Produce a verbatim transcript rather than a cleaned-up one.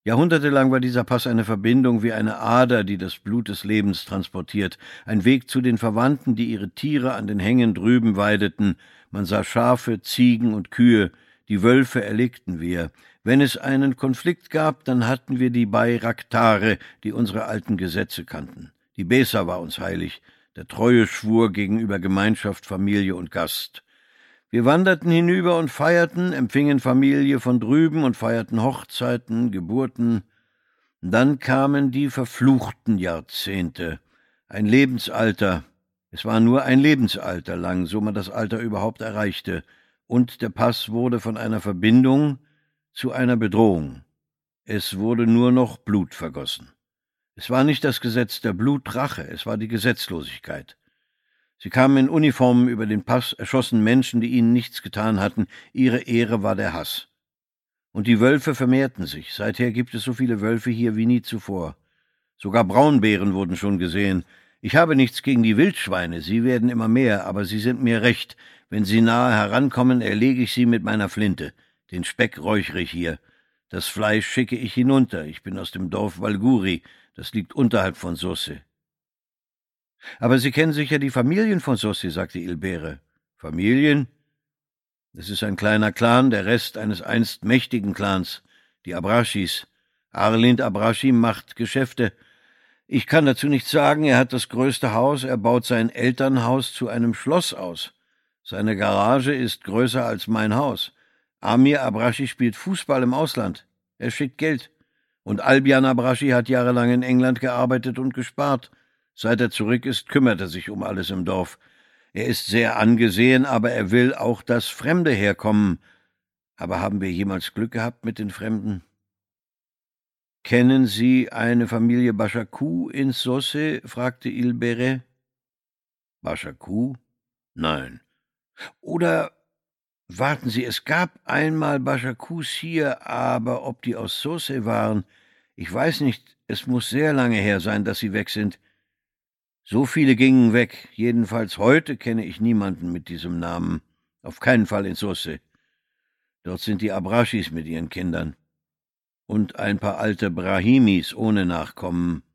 Jahrhundertelang war dieser Pass eine Verbindung wie eine Ader, die das Blut des Lebens transportiert, ein Weg zu den Verwandten, die ihre Tiere an den Hängen drüben weideten. Man sah Schafe, Ziegen und Kühe, die Wölfe erlegten wir. Wenn es einen Konflikt gab, dann hatten wir die Bayraktare, die unsere alten Gesetze kannten. Die Besa war uns heilig, der Treueschwur gegenüber Gemeinschaft, Familie und Gast. Wir wanderten hinüber und feierten, empfingen Familie von drüben und feierten Hochzeiten, Geburten. Dann kamen die verfluchten Jahrzehnte, ein Lebensalter. Es war nur ein Lebensalter lang, so man das Alter überhaupt erreichte, und der Pass wurde von einer Verbindung zu einer Bedrohung. Es wurde nur noch Blut vergossen. Es war nicht das Gesetz der Blutrache, es war die Gesetzlosigkeit. Sie kamen in Uniformen über den Pass, erschossen Menschen, die ihnen nichts getan hatten. Ihre Ehre war der Hass. Und die Wölfe vermehrten sich. Seither gibt es so viele Wölfe hier wie nie zuvor. Sogar Braunbären wurden schon gesehen. Ich habe nichts gegen die Wildschweine, sie werden immer mehr, aber sie sind mir recht. Wenn sie nahe herankommen, erlege ich sie mit meiner Flinte. Den Speck räuchere ich hier. Das Fleisch schicke ich hinunter. Ich bin aus dem Dorf Walguri, das liegt unterhalb von Sosse. »Aber Sie kennen sicher die Familien von Sossi«, sagte Ilbere. »Familien? Es ist ein kleiner Clan, der Rest eines einst mächtigen Clans, die Abrashis. Arlind Abrashi macht Geschäfte. Ich kann dazu nichts sagen, er hat das größte Haus, er baut sein Elternhaus zu einem Schloss aus. Seine Garage ist größer als mein Haus. Amir Abrashi spielt Fußball im Ausland. Er schickt Geld. Und Albian Abrashi hat jahrelang in England gearbeitet und gespart. Seit er zurück ist, kümmert er sich um alles im Dorf. Er ist sehr angesehen, aber er will auch, dass Fremde herkommen. Aber haben wir jemals Glück gehabt mit den Fremden?« »Kennen Sie eine Familie Bashaku in Sosse?« fragte Ilbere. »Bashaku? Nein. Oder, warten Sie, es gab einmal Bashakus hier, aber ob die aus Sosse waren, ich weiß nicht, es muss sehr lange her sein, dass sie weg sind. So viele gingen weg, jedenfalls heute kenne ich niemanden mit diesem Namen, auf keinen Fall in Sosse. Dort sind die Abrashis mit ihren Kindern. Und ein paar alte Brahimis ohne Nachkommen.